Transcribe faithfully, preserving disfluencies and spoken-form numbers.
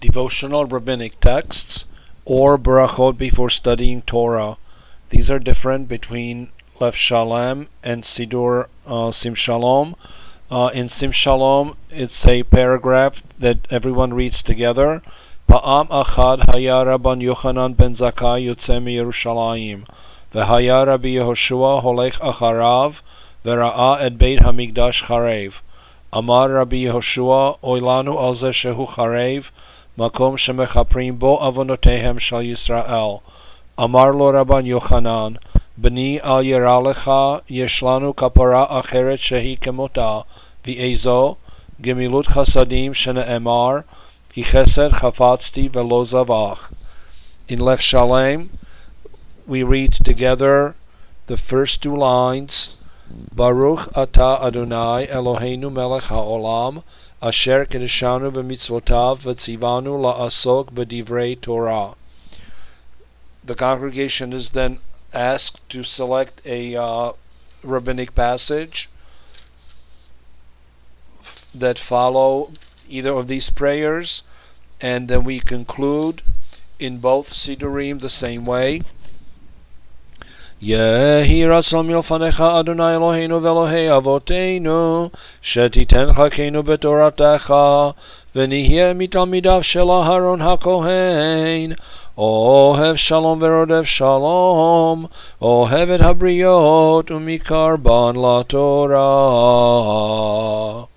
devotional rabbinic texts, or brachot before studying Torah. These are different between Lev Shalem and Sidur uh, Sim Shalom. Uh, in Sim Shalom, it's a paragraph that everyone reads together. Pa'am achad haya Rabban Yochanan ben Zakkai yotze miYerushalayim, v'haya Rabbi Yehoshua holech acharav, v'ra'a et Beit Hamikdash charev. Amar Rabbi Yehoshua, oilanu al ze shehu charev, makom shemechaprim bo avonotehem shal Yisrael. Amar lo Rabban Yochanan, bni al yeralecha yeshlanu kapara acheret shehi kemota, v'ezo gemilut chasadim shene'emar, ki chesed chafatzti velo zavach. In Lev Shalem, we read together the first two lines. Baruch Ata Adonai Eloheinu Melech HaOlam, Asher Kedeshanu b'mitzvotav v'tzivanu la'asok b'divrei Torah. The congregation is then asked to select a uh, rabbinic passage f- that follow either of these prayers, and then we conclude in both Sidurim the same way. Yehi ratzon milfanecha Adonai Eloheinu ve'Elohei avoteinu, shetiten chakenu betoratecha, v'nihye mitalmidav shel Aharon hakohen, ohev shalom verodev shalom, ohev et habriot umikarban la Torah.